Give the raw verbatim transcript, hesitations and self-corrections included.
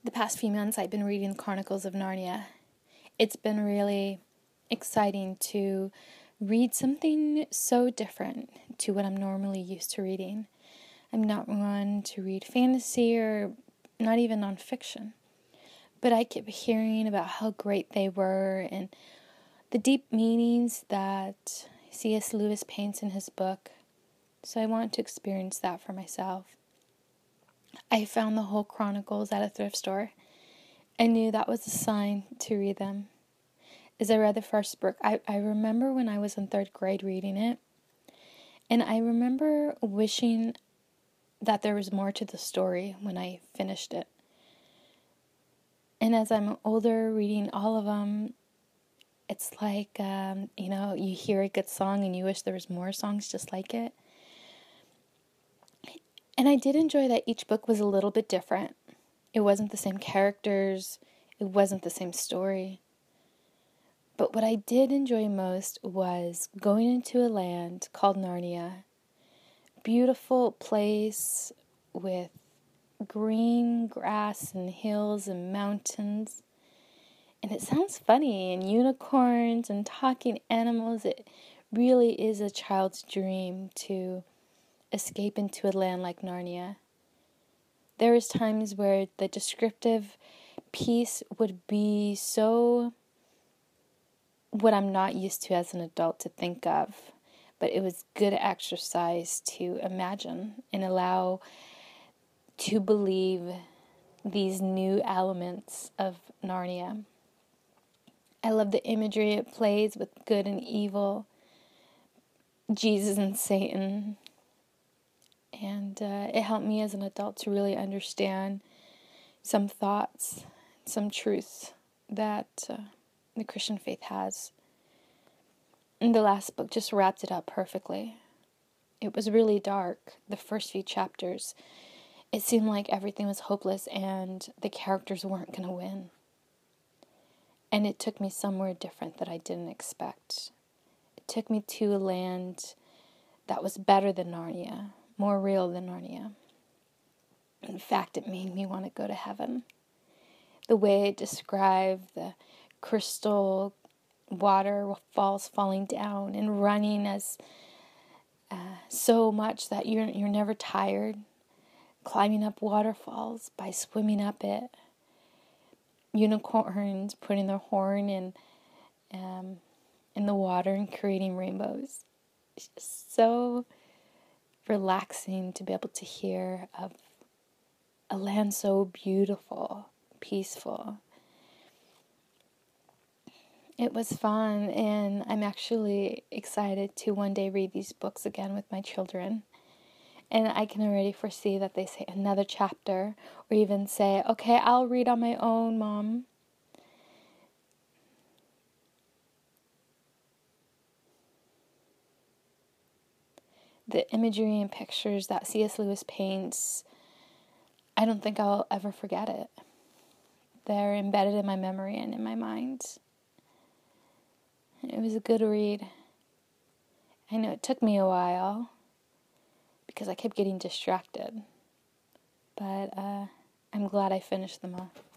the past few months I've been reading Chronicles of Narnia. It's been really exciting to read something so different to what I'm normally used to reading. I'm not one to read fantasy or not even nonfiction, but I kept hearing about how great they were and the deep meanings that C S Lewis paints in his book, so I want to experience that for myself. I found the whole Chronicles at a thrift store. I knew that was a sign to read them. As I read the first book, I, I remember when I was in third grade reading it, and I remember wishing that there was more to the story when I finished it. And as I'm older, reading all of them, it's like, um, you know, you hear a good song and you wish there was more songs just like it. And I did enjoy that each book was a little bit different. It wasn't the same characters. It wasn't the same story. But what I did enjoy most was going into a land called Narnia. Beautiful place with green grass and hills and mountains. And it sounds funny, and unicorns and talking animals. It really is a child's dream to escape into a land like Narnia. There is times where the descriptive piece would be so what I'm not used to as an adult to think of, but it was good exercise to imagine and allow to believe these new elements of Narnia. I love the imagery it plays with good and evil, Jesus and Satan. And uh, it helped me as an adult to really understand some thoughts, some truths that uh, the Christian faith has. And the last book just wrapped it up perfectly. It was really dark. The first few chapters, it seemed like everything was hopeless and the characters weren't going to win. And it took me somewhere different that I didn't expect. It took me to a land that was better than Narnia, more real than Narnia. In fact, it made me want to go to heaven. The way it described the crystal waterfalls falling down and running as uh, so much that you're you're never tired, climbing up waterfalls by swimming up it. Unicorns putting their horn in um, in the water and creating rainbows. It's just so relaxing to be able to hear of a land so beautiful, peaceful. It was fun, and I'm actually excited to one day read these books again with my children. And I can already foresee that they say another chapter, or even say, okay, I'll read on my own, Mom. The imagery and pictures that C S Lewis paints, I don't think I'll ever forget it. They're embedded in my memory and in my mind. It was a good read. I know it took me a while because I kept getting distracted, but uh, I'm glad I finished them all.